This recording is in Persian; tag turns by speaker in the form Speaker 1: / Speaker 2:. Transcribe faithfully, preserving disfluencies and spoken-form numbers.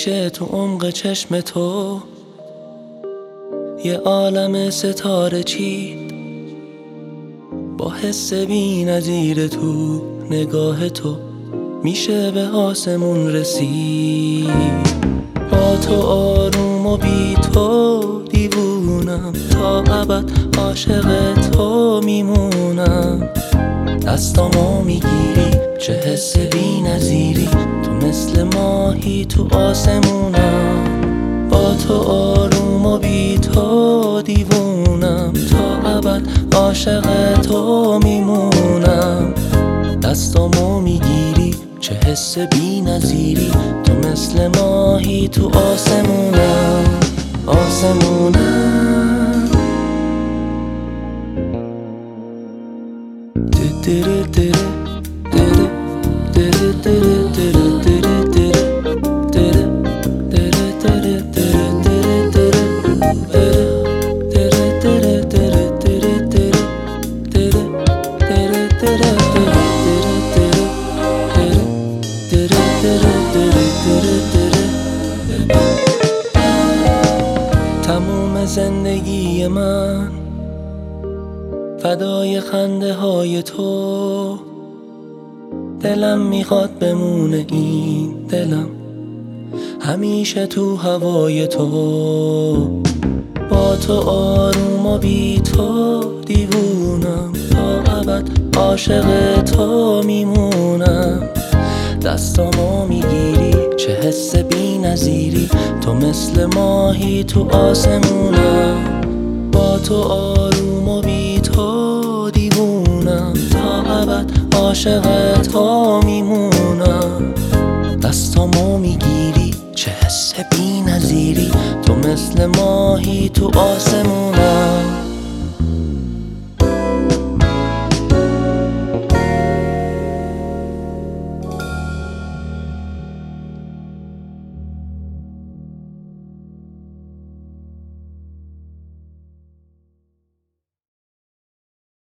Speaker 1: میشه تو عمق چشم تو یه عالم ستاره چید، با حس بی نظیر تو نگاه تو میشه به آسمون رسید. با تو آروم و بی تو دیوونم، تا ابد عاشق تو میمونم. دستامو میگیری چه حس بی نظیری، تو مثل ماهی تو آسمونم. با تو آروم و بی تو دیوونم، تا ابد عاشق تو میمونم. دستامو میگیری چه حس بی نظیری، تو مثل ماهی تو آسمونم آسمونم. دره دره دره دره دره دره دره دره دره تموم زندگی من فدای خنده های تو، دلم میخواد بمونه این دلم همیشه تو هوای تو. با تو آروم و بی تو دیوونم، تا ابد عاشق تو میمونم. دستامو میگیری چه حس بی نظیری، تو مثل ماهی تو آسمونم. با تو آروم و بی تو دیوونم، تا ابد عاشق تو میمونم. دستامو میگیری چه حس بی نظیری، تو مثل ماهی تو آسمونم.